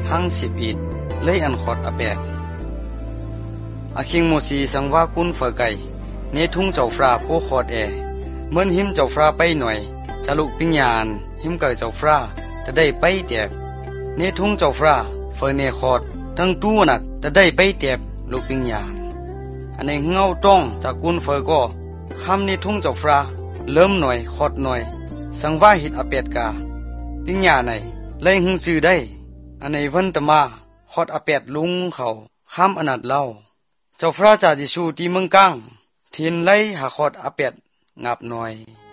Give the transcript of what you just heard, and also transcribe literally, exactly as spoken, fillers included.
หังสิบอิดเลยอันขอดอแปดอาคิงโมซีสังว่ากุนเฟอไก่เนทุ่งเจ้าฟราโปขอดแอเหมือนหิมเจ้าฟราไปหน่อยจะลุกปิญญาณหิมเกิดเจ้าฟราจะได้ไปเตียบเนทุ่งเจ้าฟราเฟอเนขอดทั้งตู้นักจะได้ไปเตียบลุกปิญญาณอันในเงาต้องจากกุนเฟอก็คำเนทุ่งเจ้าฟราเริ่มหน่อยขอดหน่อยสังว่าหิดอเปดกาปิญญาไหนเลยหึงซื้อได้อันในวันตมาขอดอเปดลุงเขาข้ามอนาดเล่าเจ้าพระจ่าจิชูที่เมืองกังทินไล่หาขอดอเปดงับหน่อย